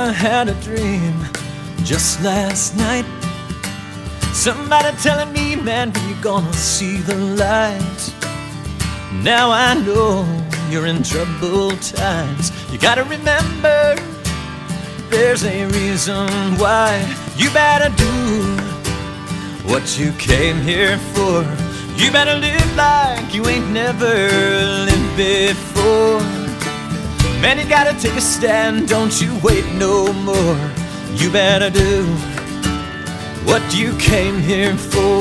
I had a dream just last night. Somebody telling me, man, when you gonna see the light? Now I know you're in troubled times. You gotta remember, there's a reason why. You better do what you came here for. You better live like you ain't never lived before. Man, you gotta take a stand, don't you wait no more. You better do what you came here for.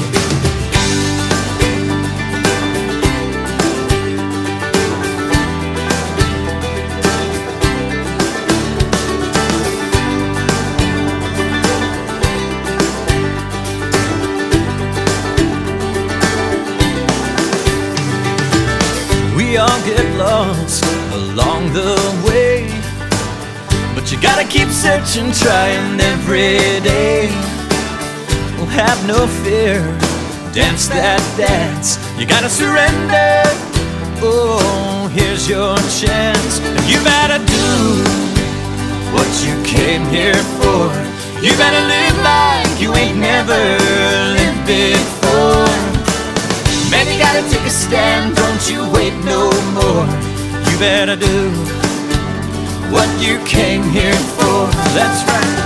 We all get lost along the way, but you gotta keep searching, trying every day. Well, have no fear, dance that dance. You gotta surrender, oh, here's your chance. And you better do what you came here for. You better live like you ain't never lived before. Man, you gotta take a stand, don't you wait no more. You better do what you came here for. That's right.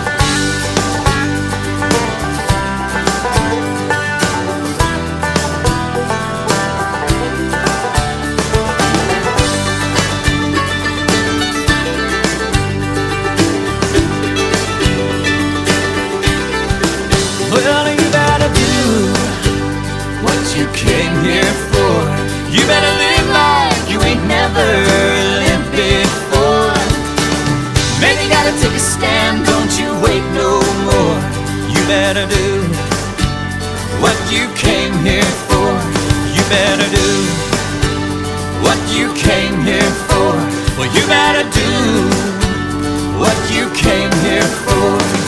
Well, you better do what you came here for. You better live like you ain't never lived before. Man, you gotta take a stand, don't you wait no more. You better do what you came here for. You better do what you came here for. Well, you better do what you came here for.